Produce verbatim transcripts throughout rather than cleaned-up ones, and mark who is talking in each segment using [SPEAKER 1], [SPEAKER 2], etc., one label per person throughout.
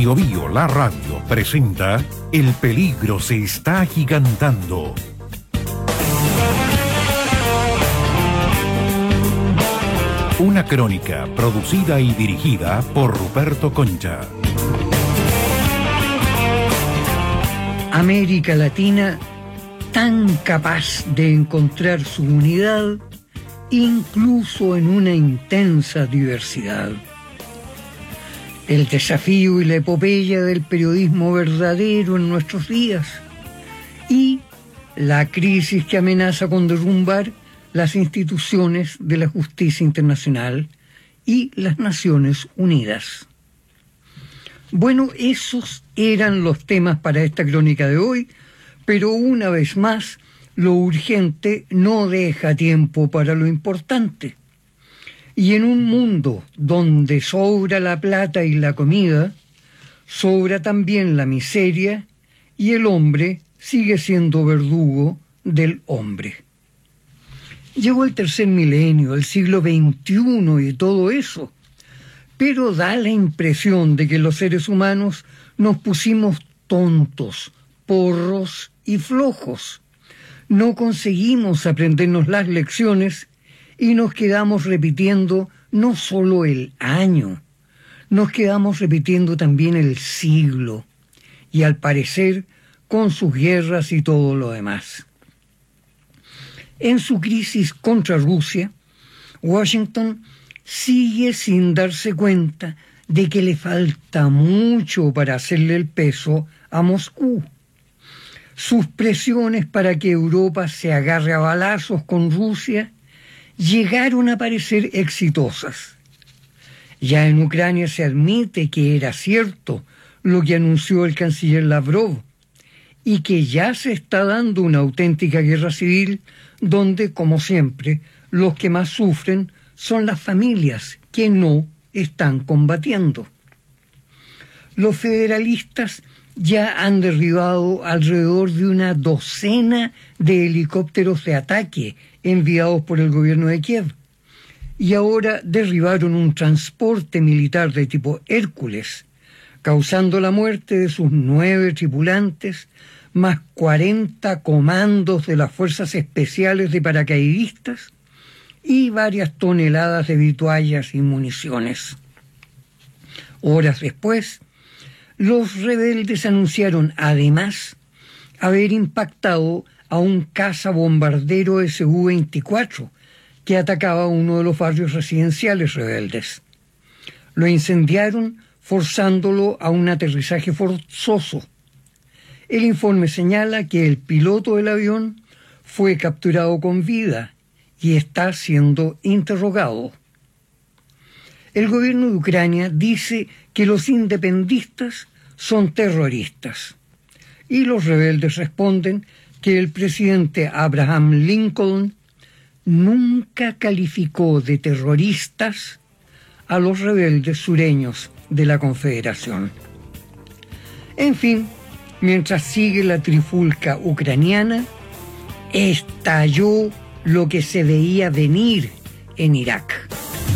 [SPEAKER 1] Bio Bio, la radio, presenta El peligro se está agigantando. Una crónica producida y dirigida por Ruperto Concha.
[SPEAKER 2] América Latina, tan capaz de encontrar su unidad, incluso en una intensa diversidad. El desafío y la epopeya del periodismo verdadero en nuestros días y la crisis que amenaza con derrumbar las instituciones de la justicia internacional y las Naciones Unidas. Bueno, esos eran los temas para esta crónica de hoy, pero una vez más, lo urgente no deja tiempo para lo importante. Y en un mundo donde sobra la plata y la comida, sobra también la miseria y el hombre sigue siendo verdugo del hombre. Llegó el tercer milenio, el siglo veintiuno y todo eso, pero da la impresión de que los seres humanos nos pusimos tontos, porros y flojos. No conseguimos aprendernos las lecciones y nos quedamos repitiendo no solo el año, nos quedamos repitiendo también el siglo, y al parecer con sus guerras y todo lo demás. En su crisis contra Rusia, Washington sigue sin darse cuenta de que le falta mucho para hacerle el peso a Moscú. Sus presiones para que Europa se agarre a balazos con Rusia llegaron a parecer exitosas. Ya en Ucrania se admite que era cierto lo que anunció el canciller Lavrov y que ya se está dando una auténtica guerra civil donde, como siempre, los que más sufren son las familias que no están combatiendo. Los federalistas ya han derribado alrededor de una docena de helicópteros de ataque enviados por el gobierno de Kiev, y ahora derribaron un transporte militar de tipo Hércules, causando la muerte de sus nueve tripulantes, más cuarenta comandos de las fuerzas especiales de paracaidistas y varias toneladas de vituallas y municiones. Horas después, los rebeldes anunciaron además haber impactado a un cazabombardero ese u veinticuatro que atacaba uno de los barrios residenciales rebeldes. Lo incendiaron forzándolo a un aterrizaje forzoso. El informe señala que el piloto del avión fue capturado con vida y está siendo interrogado. El gobierno de Ucrania dice que los independistas son terroristas y los rebeldes responden que el presidente Abraham Lincoln nunca calificó de terroristas a los rebeldes sureños de la Confederación. En fin, mientras sigue la trifulca ucraniana, estalló lo que se veía venir en Irak.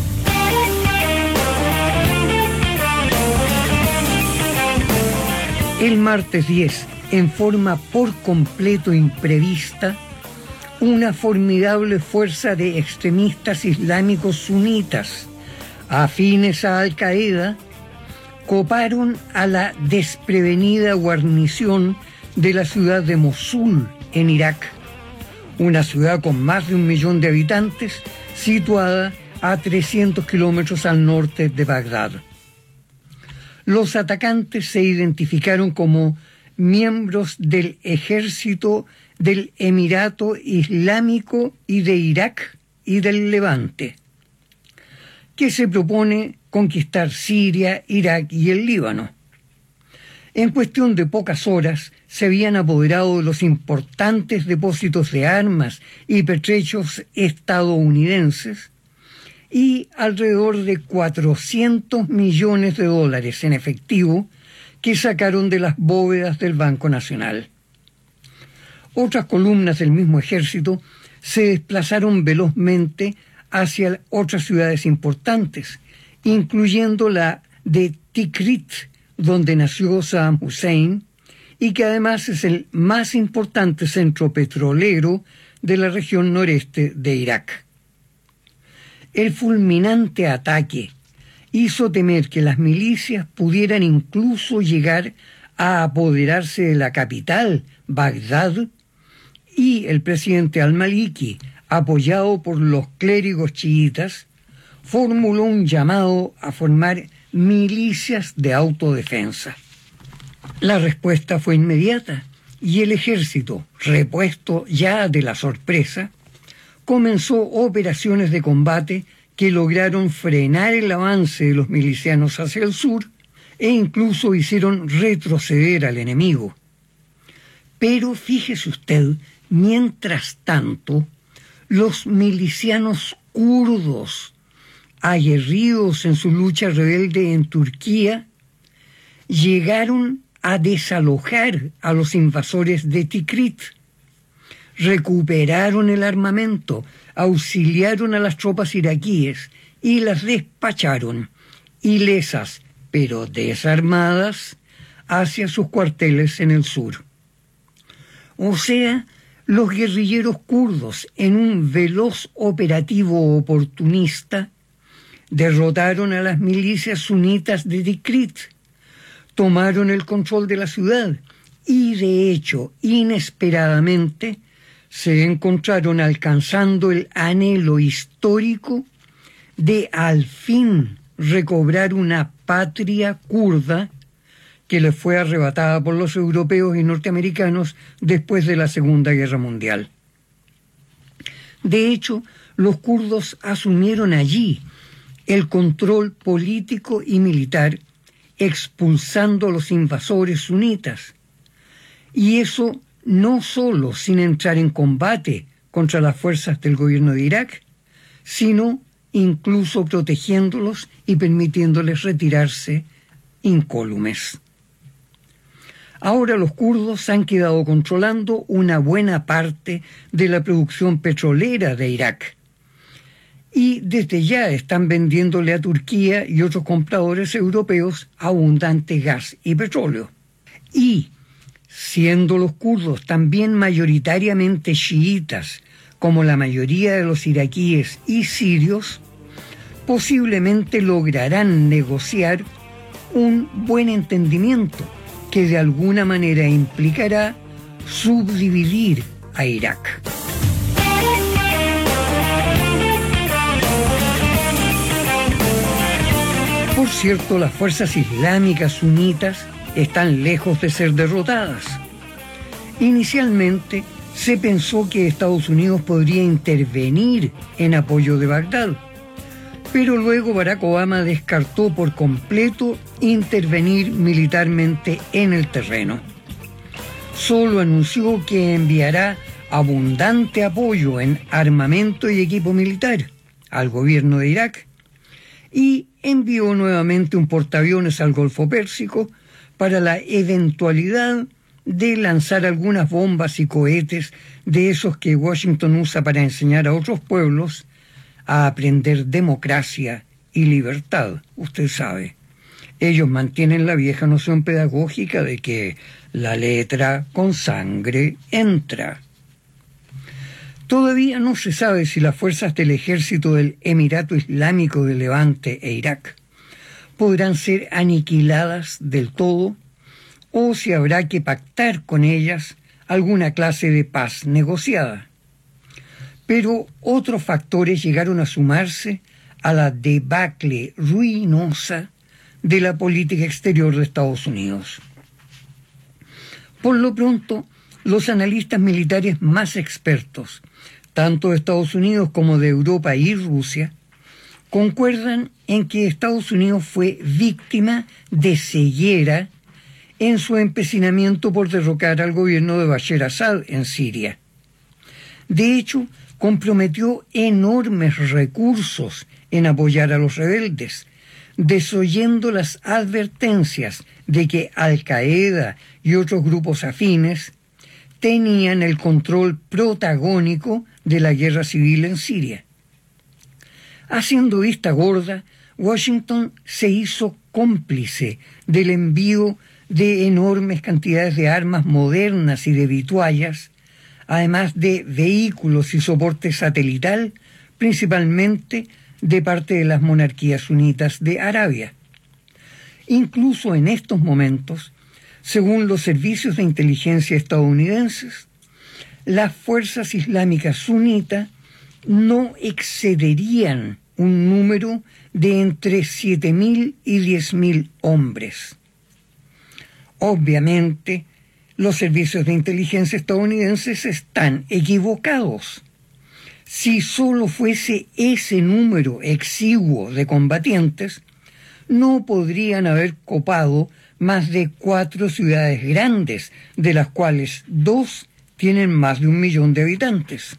[SPEAKER 2] El martes diez, en forma por completo imprevista, una formidable fuerza de extremistas islámicos sunitas, afines a Al-Qaeda, coparon a la desprevenida guarnición de la ciudad de Mosul, en Irak, una ciudad con más de un millón de habitantes, situada a trescientos kilómetros al norte de Bagdad. Los atacantes se identificaron como miembros del ejército del Emirato Islámico y de Irak y del Levante, que se propone conquistar Siria, Irak y el Líbano. En cuestión de pocas horas se habían apoderado de los importantes depósitos de armas y pertrechos estadounidenses y alrededor de cuatrocientos millones de dólares en efectivo que sacaron de las bóvedas del Banco Nacional. Otras columnas del mismo ejército se desplazaron velozmente hacia otras ciudades importantes, incluyendo la de Tikrit, donde nació Saddam Hussein, y que además es el más importante centro petrolero de la región noreste de Irak. El fulminante ataque hizo temer que las milicias pudieran incluso llegar a apoderarse de la capital, Bagdad, y el presidente al-Maliki, apoyado por los clérigos chiitas, formuló un llamado a formar milicias de autodefensa. La respuesta fue inmediata y el ejército, repuesto ya de la sorpresa, comenzó operaciones de combate que lograron frenar el avance de los milicianos hacia el sur e incluso hicieron retroceder al enemigo. Pero fíjese usted, mientras tanto, los milicianos kurdos, aguerridos en su lucha rebelde en Turquía, llegaron a desalojar a los invasores de Tikrit, recuperaron el armamento, auxiliaron a las tropas iraquíes y las despacharon, ilesas pero desarmadas, hacia sus cuarteles en el sur. O sea, los guerrilleros kurdos, en un veloz operativo oportunista, derrotaron a las milicias sunitas de Tikrit, tomaron el control de la ciudad y, de hecho, inesperadamente, se encontraron alcanzando el anhelo histórico de al fin recobrar una patria kurda que les fue arrebatada por los europeos y norteamericanos después de la Segunda Guerra Mundial. De hecho, los kurdos asumieron allí el control político y militar, expulsando a los invasores sunitas, y eso no solo sin entrar en combate contra las fuerzas del gobierno de Irak, sino incluso protegiéndolos y permitiéndoles retirarse incólumes. Ahora los kurdos han quedado controlando una buena parte de la producción petrolera de Irak y desde ya están vendiéndole a Turquía y otros compradores europeos abundante gas y petróleo. Y, siendo los kurdos también mayoritariamente chiitas, como la mayoría de los iraquíes y sirios, posiblemente lograrán negociar un buen entendimiento que de alguna manera implicará subdividir a Irak. Por cierto, las fuerzas islámicas sunitas están lejos de ser derrotadas. Inicialmente se pensó que Estados Unidos podría intervenir en apoyo de Bagdad, pero luego Barack Obama descartó por completo intervenir militarmente en el terreno. Solo anunció que enviará abundante apoyo en armamento y equipo militar al gobierno de Irak y envió nuevamente un portaaviones al Golfo Pérsico para la eventualidad de lanzar algunas bombas y cohetes de esos que Washington usa para enseñar a otros pueblos a aprender democracia y libertad. Usted sabe, ellos mantienen la vieja noción pedagógica de que la letra con sangre entra. Todavía no se sabe si las fuerzas del ejército del Emirato Islámico de Levante e Irak podrán ser aniquiladas del todo o si habrá que pactar con ellas alguna clase de paz negociada. Pero otros factores llegaron a sumarse a la debacle ruinosa de la política exterior de Estados Unidos. Por lo pronto, los analistas militares más expertos, tanto de Estados Unidos como de Europa y Rusia, concuerdan en que Estados Unidos fue víctima de ceguera en su empecinamiento por derrocar al gobierno de Bashar Assad en Siria. De hecho, comprometió enormes recursos en apoyar a los rebeldes, desoyendo las advertencias de que Al-Qaeda y otros grupos afines tenían el control protagónico de la guerra civil en Siria. Haciendo vista gorda, Washington se hizo cómplice del envío de enormes cantidades de armas modernas y de vituallas, además de vehículos y soporte satelital, principalmente de parte de las monarquías sunitas de Arabia. Incluso en estos momentos, según los servicios de inteligencia estadounidenses, las fuerzas islámicas sunitas no excederían un número de entre siete mil y diez mil hombres. Obviamente, los servicios de inteligencia estadounidenses están equivocados. Si solo fuese ese número exiguo de combatientes, no podrían haber copado más de cuatro ciudades grandes, de las cuales dos tienen más de un millón de habitantes.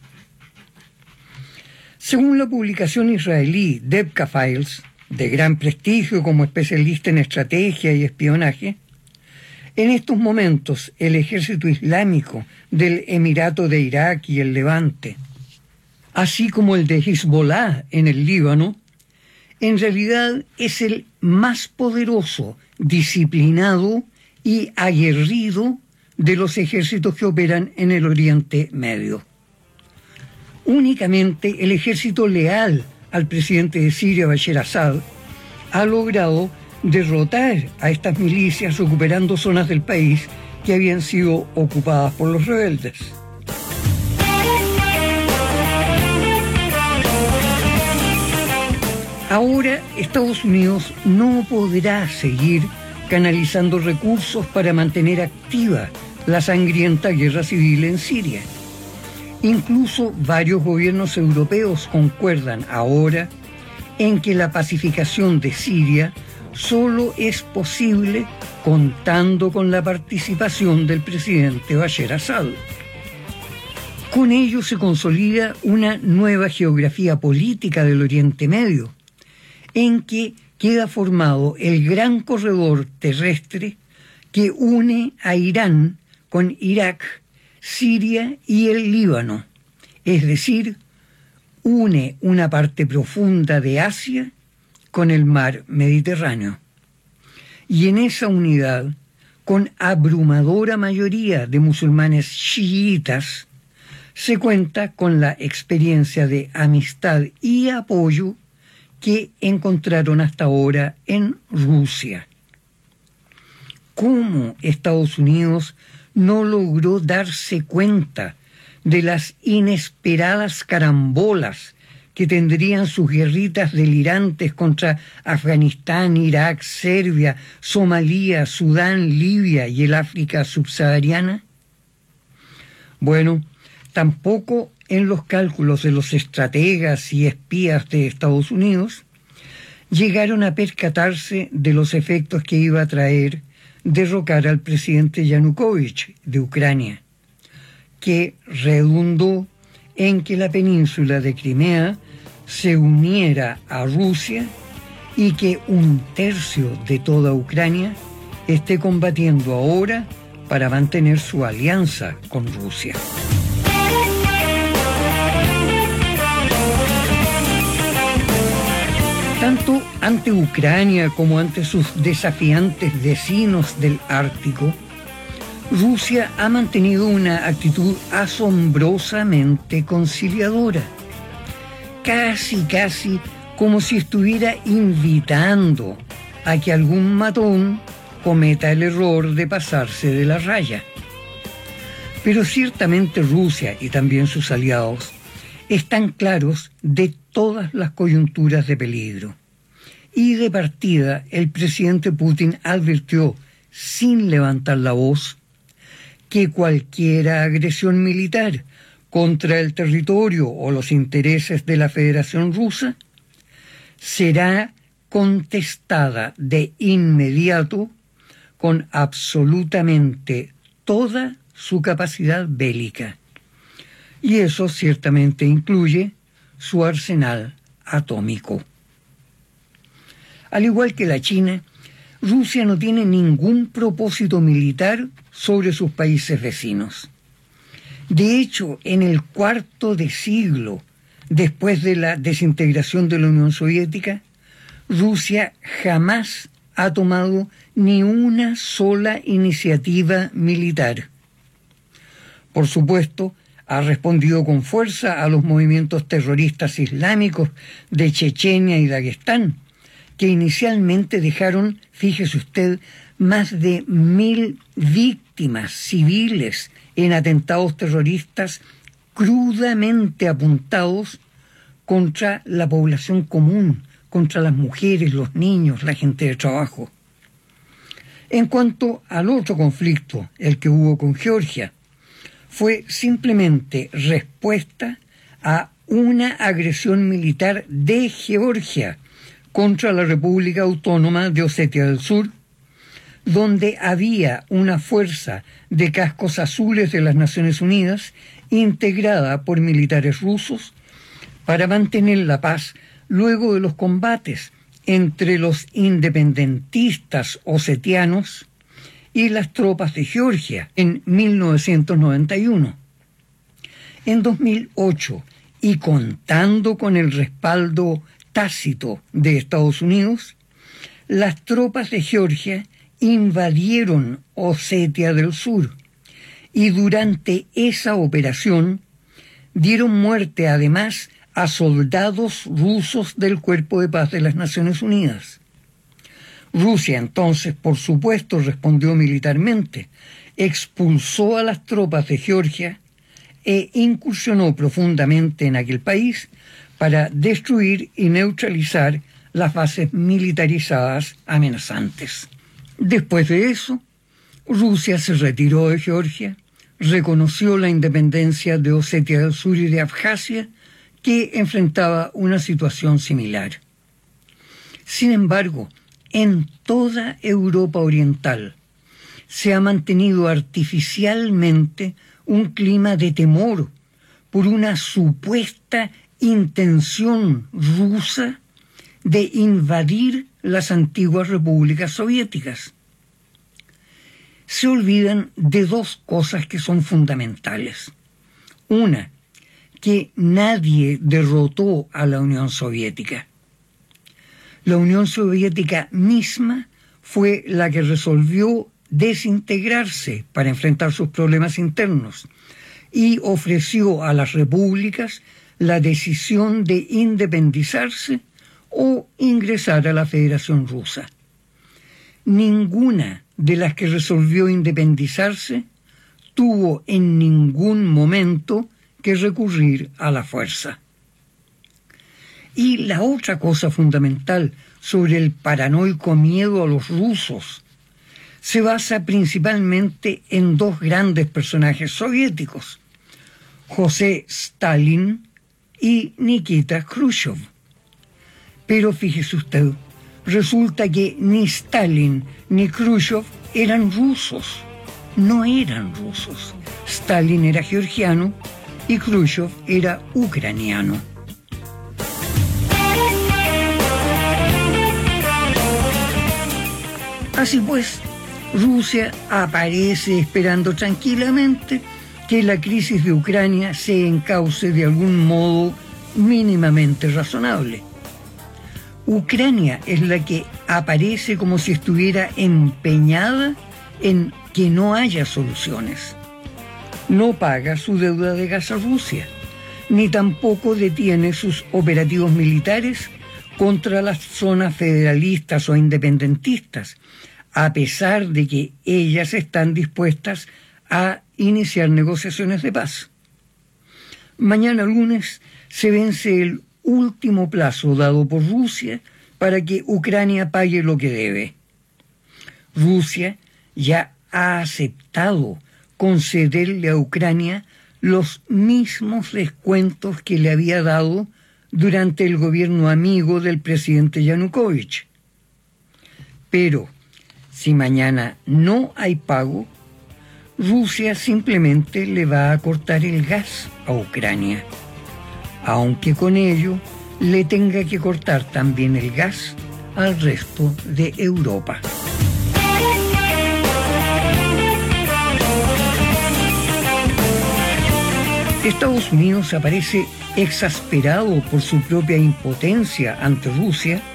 [SPEAKER 2] Según la publicación israelí Debka Files, de gran prestigio como especialista en estrategia y espionaje, en estos momentos el ejército islámico del Emirato de Irak y el Levante, así como el de Hezbollah en el Líbano, en realidad es el más poderoso, disciplinado y aguerrido de los ejércitos que operan en el Oriente Medio. Únicamente el ejército leal al presidente de Siria, Bashar Assad, ha logrado derrotar a estas milicias recuperando zonas del país que habían sido ocupadas por los rebeldes. Ahora Estados Unidos no podrá seguir canalizando recursos para mantener activa la sangrienta guerra civil en Siria. Incluso varios gobiernos europeos concuerdan ahora en que la pacificación de Siria solo es posible contando con la participación del presidente Bashar Assad. Con ello se consolida una nueva geografía política del Oriente Medio, en que queda formado el gran corredor terrestre que une a Irán con Irak, Siria y el Líbano, es decir, une una parte profunda de Asia con el mar Mediterráneo. Y en esa unidad, con abrumadora mayoría de musulmanes chiitas, se cuenta con la experiencia de amistad y apoyo que encontraron hasta ahora en Rusia. ¿Cómo Estados Unidos no logró darse cuenta de las inesperadas carambolas que tendrían sus guerritas delirantes contra Afganistán, Irak, Serbia, Somalia, Sudán, Libia y el África subsahariana? Bueno, tampoco en los cálculos de los estrategas y espías de Estados Unidos llegaron a percatarse de los efectos que iba a traer derrocar al presidente Yanukovych de Ucrania, que redundó en que la península de Crimea se uniera a Rusia y que un tercio de toda Ucrania esté combatiendo ahora para mantener su alianza con Rusia. Tanto ante Ucrania como ante sus desafiantes vecinos del Ártico, Rusia ha mantenido una actitud asombrosamente conciliadora, casi casi como si estuviera invitando a que algún matón cometa el error de pasarse de la raya. Pero ciertamente Rusia y también sus aliados están claros de todas las coyunturas de peligro. Y de partida, el presidente Putin advirtió, sin levantar la voz, que cualquier agresión militar contra el territorio o los intereses de la Federación Rusa será contestada de inmediato con absolutamente toda su capacidad bélica. Y eso ciertamente incluye su arsenal atómico. Al igual que la China, Rusia no tiene ningún propósito militar sobre sus países vecinos. De hecho, en el cuarto de siglo después de la desintegración de la Unión Soviética, Rusia jamás ha tomado ni una sola iniciativa militar. Por supuesto, ha respondido con fuerza a los movimientos terroristas islámicos de Chechenia y Daguestán, que inicialmente dejaron, fíjese usted, más de mil víctimas civiles en atentados terroristas crudamente apuntados contra la población común, contra las mujeres, los niños, la gente de trabajo. En cuanto al otro conflicto, el que hubo con Georgia, fue simplemente respuesta a una agresión militar de Georgia contra la República Autónoma de Osetia del Sur, donde había una fuerza de cascos azules de las Naciones Unidas integrada por militares rusos para mantener la paz luego de los combates entre los independentistas osetianos y las tropas de Georgia en mil novecientos noventa y uno. En dos mil ocho, y contando con el respaldo tácito de Estados Unidos, las tropas de Georgia invadieron Osetia del Sur y durante esa operación dieron muerte además a soldados rusos del Cuerpo de Paz de las Naciones Unidas. Rusia entonces, por supuesto, respondió militarmente, expulsó a las tropas de Georgia e incursionó profundamente en aquel país para destruir y neutralizar las bases militarizadas amenazantes. Después de eso, Rusia se retiró de Georgia, reconoció la independencia de Osetia del Sur y de Abjasia, que enfrentaba una situación similar. Sin embargo, en toda Europa Oriental se ha mantenido artificialmente un clima de temor por una supuesta intención rusa de invadir las antiguas repúblicas soviéticas. Se olvidan de dos cosas que son fundamentales. Una, que nadie derrotó a la Unión Soviética. La Unión Soviética misma fue la que resolvió desintegrarse para enfrentar sus problemas internos y ofreció a las repúblicas la decisión de independizarse o ingresar a la Federación Rusa. Ninguna de las que resolvió independizarse tuvo en ningún momento que recurrir a la fuerza. Y la otra cosa fundamental sobre el paranoico miedo a los rusos se basa principalmente en dos grandes personajes soviéticos, José Stalin y Nikita Khrushchev. Pero fíjese usted, resulta que ni Stalin ni Khrushchev eran rusos, no eran rusos. Stalin era georgiano y Khrushchev era ucraniano. Así pues, Rusia aparece esperando tranquilamente que la crisis de Ucrania se encauce de algún modo mínimamente razonable. Ucrania es la que aparece como si estuviera empeñada en que no haya soluciones. No paga su deuda de gas a Rusia, ni tampoco detiene sus operativos militares contra las zonas federalistas o independentistas, a pesar de que ellas están dispuestas a iniciar negociaciones de paz. Mañana lunes se vence el último plazo dado por Rusia para que Ucrania pague lo que debe. Rusia ya ha aceptado concederle a Ucrania los mismos descuentos que le había dado durante el gobierno amigo del presidente Yanukovych. Pero si mañana no hay pago, Rusia simplemente le va a cortar el gas a Ucrania, aunque con ello le tenga que cortar también el gas al resto de Europa. Estados Unidos aparece exasperado por su propia impotencia ante Rusia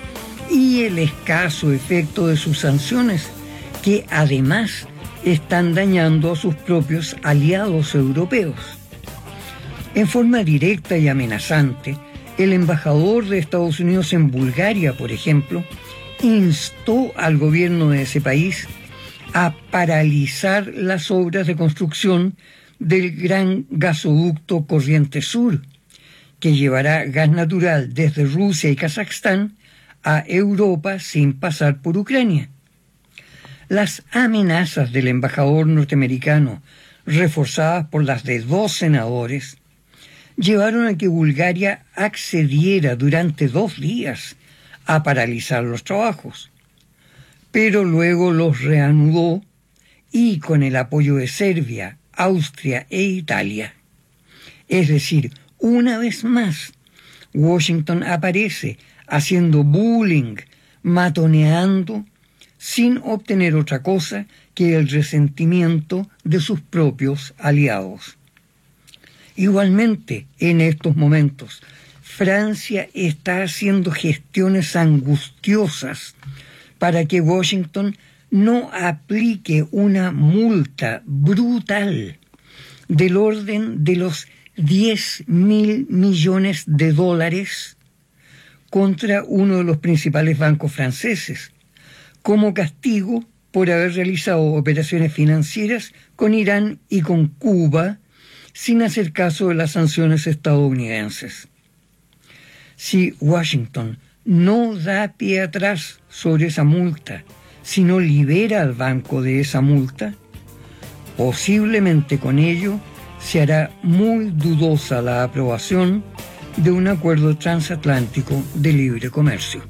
[SPEAKER 2] y el escaso efecto de sus sanciones, que además están dañando a sus propios aliados europeos. En forma directa y amenazante, el embajador de Estados Unidos en Bulgaria, por ejemplo, instó al gobierno de ese país a paralizar las obras de construcción del gran gasoducto Corriente Sur, que llevará gas natural desde Rusia y Kazajstán a Europa sin pasar por Ucrania. Las amenazas del embajador norteamericano, reforzadas por las de dos senadores, llevaron a que Bulgaria accediera durante dos días a paralizar los trabajos, pero luego los reanudó y con el apoyo de Serbia, Austria e Italia. Es decir, una vez más, Washington aparece haciendo bullying, matoneando, sin obtener otra cosa que el resentimiento de sus propios aliados. Igualmente, en estos momentos, Francia está haciendo gestiones angustiosas para que Washington no aplique una multa brutal del orden de los diez mil millones de dólares contra uno de los principales bancos franceses, como castigo por haber realizado operaciones financieras con Irán y con Cuba sin hacer caso de las sanciones estadounidenses. Si Washington no da pie atrás sobre esa multa, si no libera al banco de esa multa, posiblemente con ello se hará muy dudosa la aprobación de un acuerdo transatlántico de libre comercio.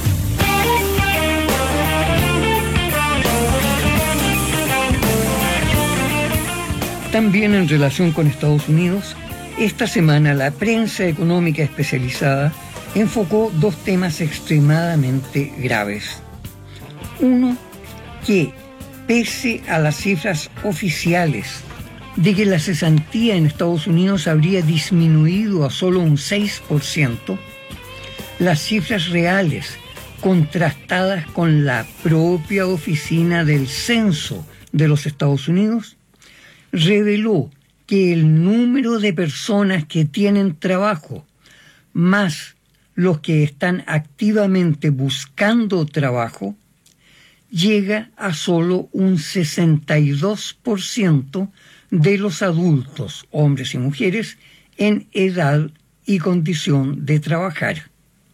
[SPEAKER 2] También en relación con Estados Unidos, esta semana la prensa económica especializada enfocó dos temas extremadamente graves. Uno, que pese a las cifras oficiales de que la cesantía en Estados Unidos habría disminuido a solo un seis por ciento, las cifras reales, contrastadas con la propia Oficina del Censo de los Estados Unidos, reveló que el número de personas que tienen trabajo, más los que están activamente buscando trabajo, llega a solo un sesenta y dos por ciento de los adultos, hombres y mujeres, en edad y condición de trabajar.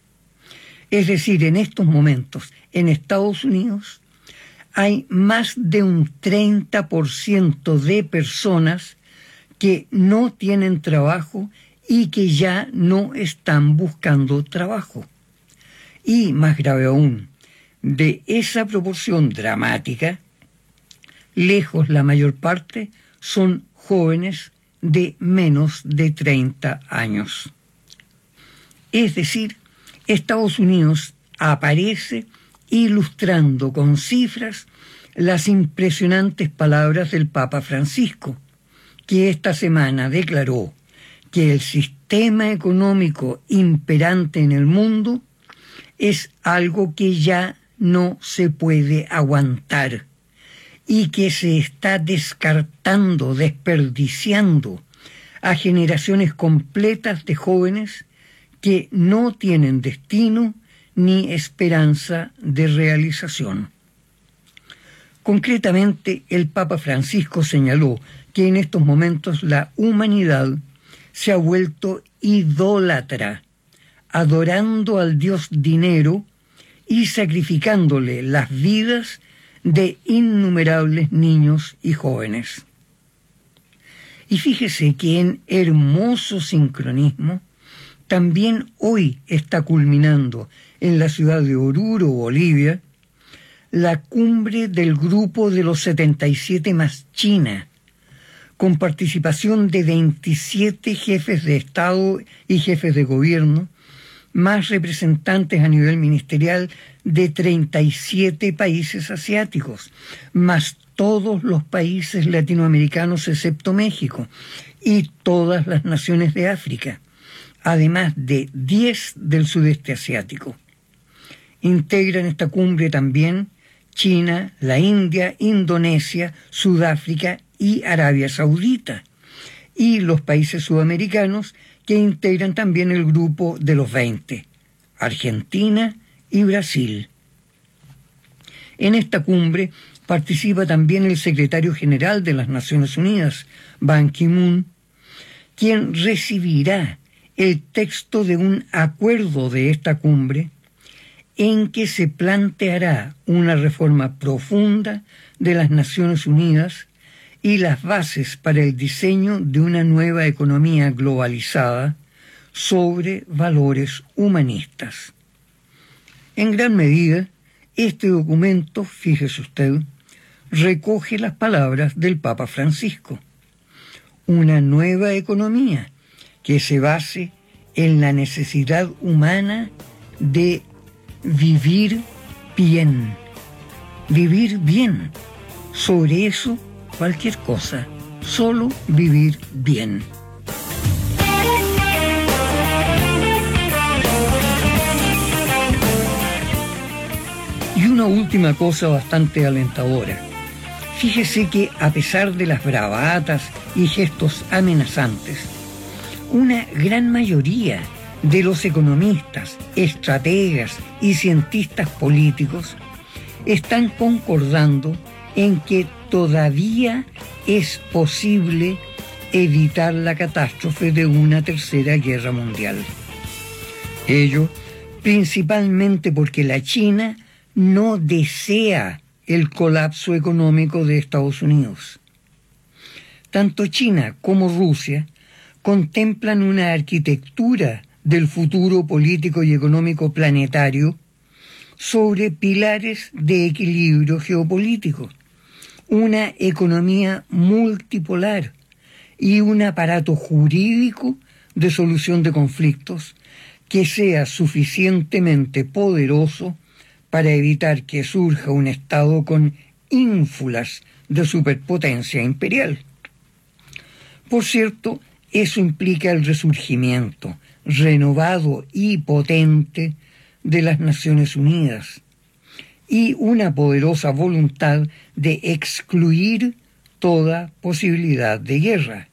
[SPEAKER 2] Es decir, en estos momentos, en Estados Unidos, hay más de un treinta por ciento de personas que no tienen trabajo y que ya no están buscando trabajo. Y, más grave aún, de esa proporción dramática, lejos la mayor parte son jóvenes de menos de treinta años. Es decir, Estados Unidos aparece ilustrando con cifras las impresionantes palabras del Papa Francisco, que esta semana declaró que el sistema económico imperante en el mundo es algo que ya no se puede aguantar y que se está descartando, desperdiciando a generaciones completas de jóvenes que no tienen destino ni esperanza de realización. Concretamente, el Papa Francisco señaló que en estos momentos la humanidad se ha vuelto idólatra, adorando al dios dinero y sacrificándole las vidas de innumerables niños y jóvenes. Y fíjese que en hermoso sincronismo, también hoy está culminando en la ciudad de Oruro, Bolivia, la cumbre del Grupo de los setenta y siete más China, con participación de veintisiete jefes de Estado y jefes de gobierno, más representantes a nivel ministerial de treinta y siete países asiáticos, más todos los países latinoamericanos excepto México y todas las naciones de África, además de diez del sudeste asiático. Integran esta cumbre también China, la India, Indonesia, Sudáfrica y Arabia Saudita, y los países sudamericanos que integran también el grupo de los veinte, Argentina y Brasil. En esta cumbre participa también el secretario general de las Naciones Unidas, Ban Ki-moon, quien recibirá el texto de un acuerdo de esta cumbre en que se planteará una reforma profunda de las Naciones Unidas y las bases para el diseño de una nueva economía globalizada sobre valores humanistas. En gran medida, este documento, fíjese usted, recoge las palabras del Papa Francisco: una nueva economía que se base en la necesidad humana de vivir bien. Vivir bien. Sobre eso, cualquier cosa. Solo vivir bien. Y una última cosa bastante alentadora. Fíjese que a pesar de las bravatas y gestos amenazantes, una gran mayoría de los economistas, estrategas y cientistas políticos están concordando en que todavía es posible evitar la catástrofe de una tercera guerra mundial. Ello principalmente porque la China no desea el colapso económico de Estados Unidos. Tanto China como Rusia contemplan una arquitectura del futuro político y económico planetario sobre pilares de equilibrio geopolítico, una economía multipolar y un aparato jurídico de solución de conflictos que sea suficientemente poderoso para evitar que surja un Estado con ínfulas de superpotencia imperial. Por cierto, eso implica el resurgimiento renovado y potente de las Naciones Unidas y una poderosa voluntad de excluir toda posibilidad de guerra.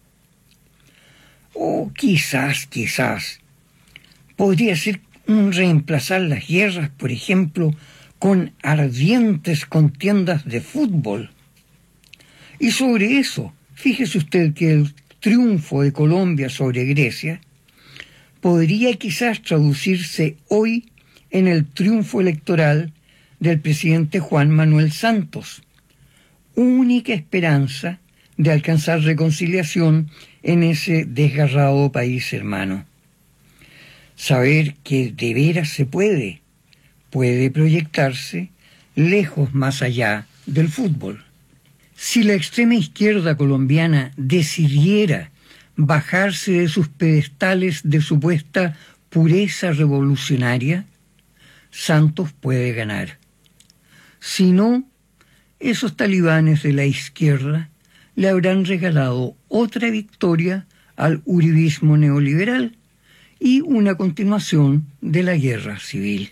[SPEAKER 2] O quizás, quizás, podría ser un reemplazar las guerras, por ejemplo, con ardientes contiendas de fútbol. Y sobre eso, fíjese usted que el triunfo de Colombia sobre Grecia podría quizás traducirse hoy en el triunfo electoral del presidente Juan Manuel Santos, única esperanza de alcanzar reconciliación en ese desgarrado país hermano. Saber que de veras se puede, puede proyectarse lejos más allá del fútbol. Si la extrema izquierda colombiana decidiera bajarse de sus pedestales de supuesta pureza revolucionaria, Santos puede ganar. Si no, esos talibanes de la izquierda le habrán regalado otra victoria al uribismo neoliberal y una continuación de la guerra civil.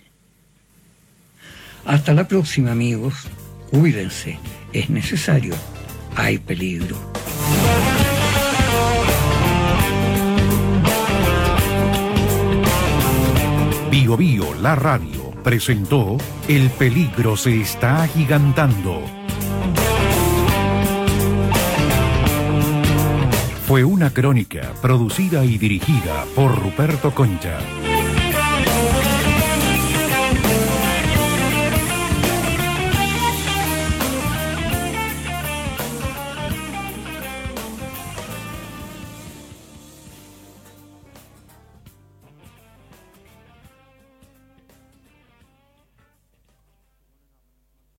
[SPEAKER 2] Hasta la próxima, amigos. Cuídense. Es necesario. Hay peligro.
[SPEAKER 1] Bio Bio, la radio, presentó El peligro se está agigantando. Fue una crónica producida y dirigida por Ruperto Concha.